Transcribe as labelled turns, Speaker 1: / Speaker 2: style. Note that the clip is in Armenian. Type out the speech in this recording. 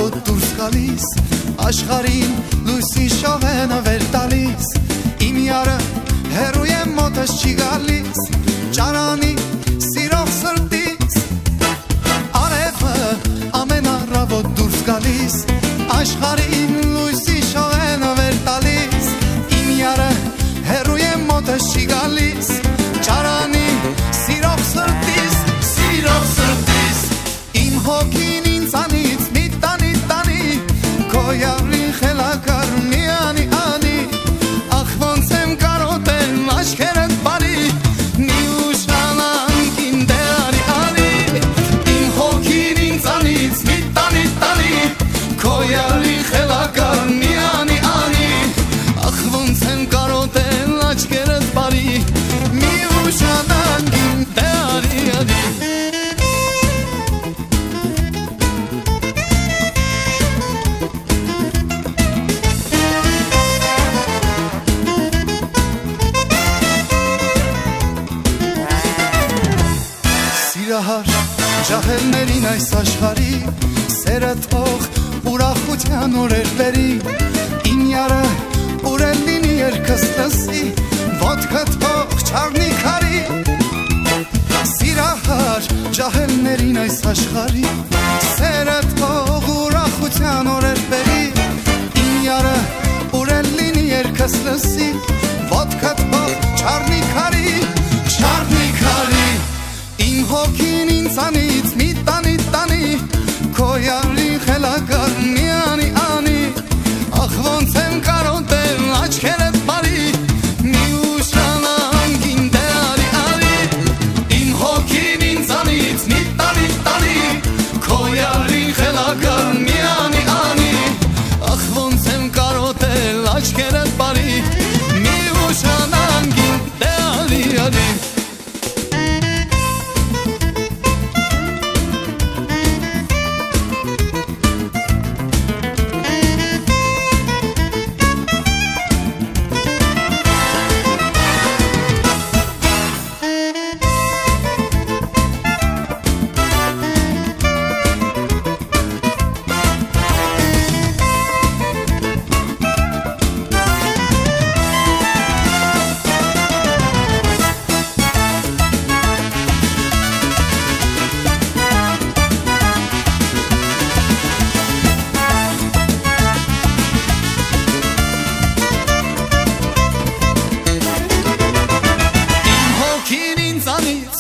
Speaker 1: առավոտ դուրս գալիս, աշխարհին լույսի շողենը վեր տալիս, իմ յարը հեռու է մոտս չի գալիս, ճարանի սիրող սրտից, արևը ամեն առավոտ դուրս գալիս, աշխարհին լույսի շողենը վեր տալիս, իմ յարը հեռու է մոտս չի գալիս, ճարանի սիրող սրտից, սիրող սրտից, իմ հոգին ինձանից մի տանի տանի, քո յարին խելակար մի անի անի, ախ ոնց եմ կարոտել աչքերդ բարի, մի ուշանանքին դե արի արի, իմ հոգին ինձանից մի տանի տանի, քո յարին խելակար մի անի անի, ախ ոնց եմ կարոտել աչքերդ բարի, մի ուշանանքին դե արի արի. Սիրահար ջահելներին այս աշխարհի, սերը թող ուրախության օրեր բերի, իմ յարը ուրել լինի երգս լսի, ոտքդ թող չառնի քարի. Սիրահար ջահելներին այս աշխարհի, սերը թող ուրախության օրեր բերի, իմ յարը ուրել լինի երգս լսի, ոտքդ թող չառնի քարի, չառնի քարի. Իմ հոգին ինձանից մի տանի տանի, քո յարին խելակար մի անի անի, ախ ոնց եմ կարոտել աչքերդ բարի, մի ուշանանքին դե արի արի, իմ հոգին ինձանից մի տանի տանի, քո յարին խելակար մի անի անի, ախ ոնց եմ կարոտել աչքերդ բարի, մի ուշանանքին դե արի արի. Հոգին ինձանից